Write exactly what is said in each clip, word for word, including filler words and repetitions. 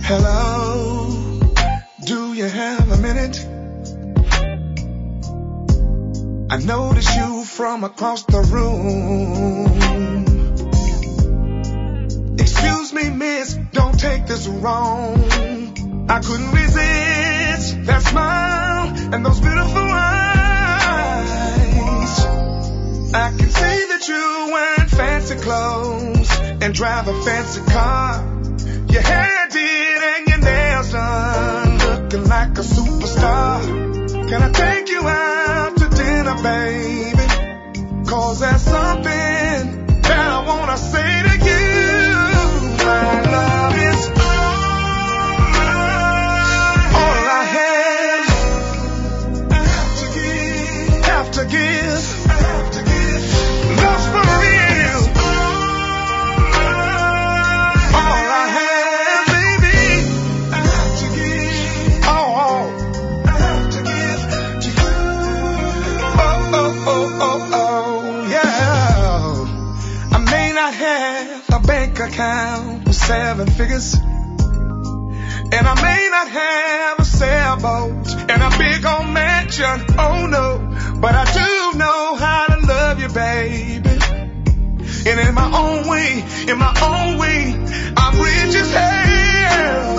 Hello, do you have a minute? I notice you from across the room. Excuse me, miss, don't take this wrong. I couldn't resist that smile and those beautiful eyes. I can see that you wearing fancy clothes and drive a fancy car. Your hair did and your nails done, looking like a superstar. Can I take you out to dinner, baby? Cause there's something that I wanna say to you. My love is all I have. I have to give, have to give, have to give. Love's for real. All I have, baby. I have to give. Oh, oh. I have to give to you. Oh, oh, oh, oh, oh, yeah. I may not have a bank account with seven figures, and I may not have a sailboat and a big old mansion, oh no, but I do know how to love you, baby. And in my own way, in my own way, I'm rich as hell.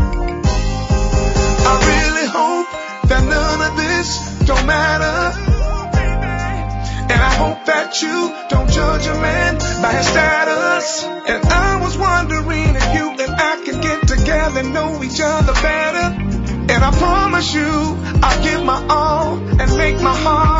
I really hope that none of this don't matter. And I hope that you don't judge a man by his status. And I was wondering if you and I can get together and know each other better. And I promise you, I'll give my all and make my heart